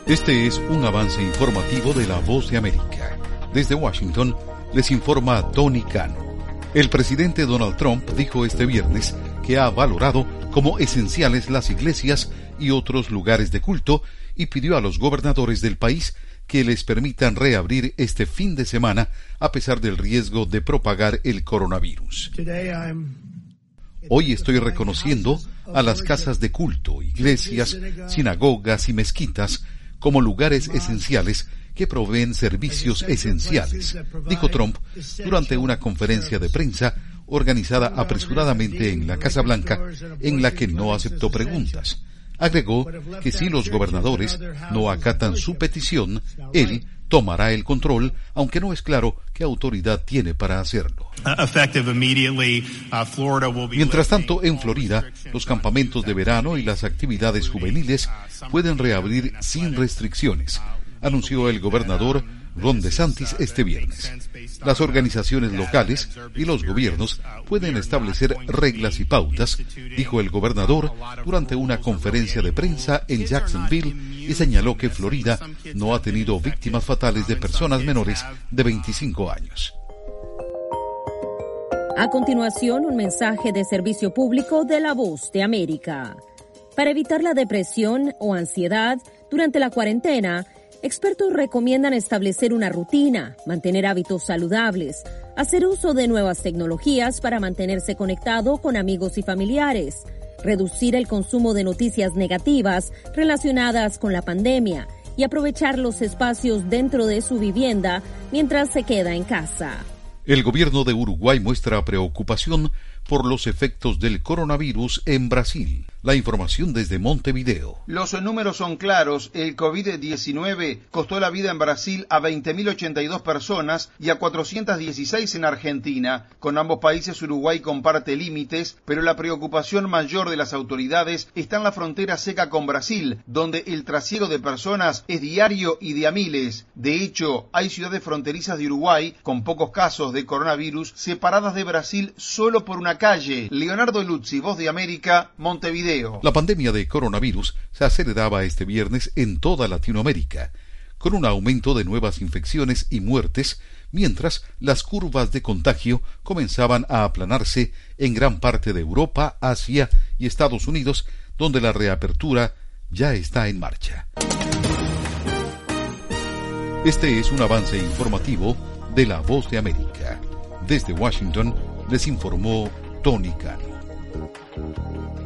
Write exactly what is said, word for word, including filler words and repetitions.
Este es un avance informativo de La Voz de América. Desde Washington, les informa Tony Cano. El presidente Donald Trump dijo este viernes que ha valorado como esenciales las iglesias y otros lugares de culto y pidió a los gobernadores del país que les permitan reabrir este fin de semana a pesar del riesgo de propagar el coronavirus. Hoy estoy reconociendo a las casas de culto, iglesias, sinagogas y mezquitas como lugares esenciales que proveen servicios esenciales, dijo Trump durante una conferencia de prensa organizada apresuradamente en la Casa Blanca, en la que no aceptó preguntas. Agregó que si los gobernadores no acatan su petición, él tomará el control, aunque no es claro qué autoridad tiene para hacerlo. Mientras tanto, en Florida, los campamentos de verano y las actividades juveniles pueden reabrir sin restricciones, anunció el gobernador Ron DeSantis este viernes. Las organizaciones locales y los gobiernos pueden establecer reglas y pautas, dijo el gobernador durante una conferencia de prensa en Jacksonville, y señaló que Florida no ha tenido víctimas fatales de personas menores de veinticinco años. A continuación, un mensaje de servicio público de La Voz de América. Para evitar la depresión o ansiedad durante la cuarentena, expertos recomiendan establecer una rutina, mantener hábitos saludables, hacer uso de nuevas tecnologías para mantenerse conectado con amigos y familiares, reducir el consumo de noticias negativas relacionadas con la pandemia y aprovechar los espacios dentro de su vivienda mientras se queda en casa. El gobierno de Uruguay muestra preocupación por los efectos del coronavirus en Brasil. La información desde Montevideo. Los números son claros. El COVID diecinueve costó la vida en Brasil a veinte mil ochenta y dos personas y a cuatrocientas dieciséis en Argentina. Con ambos países Uruguay comparte límites, pero la preocupación mayor de las autoridades está en la frontera seca con Brasil, donde el trasiego de personas es diario y de a miles. De hecho, hay ciudades fronterizas de Uruguay, con pocos casos de coronavirus, separadas de Brasil solo por una calle. Leonardo Luzzi, Voz de América, Montevideo. La pandemia de coronavirus se aceleraba este viernes en toda Latinoamérica, con un aumento de nuevas infecciones y muertes, mientras las curvas de contagio comenzaban a aplanarse en gran parte de Europa, Asia y Estados Unidos, donde la reapertura ya está en marcha. Este es un avance informativo de La Voz de América. Desde Washington les informó Tony Cano.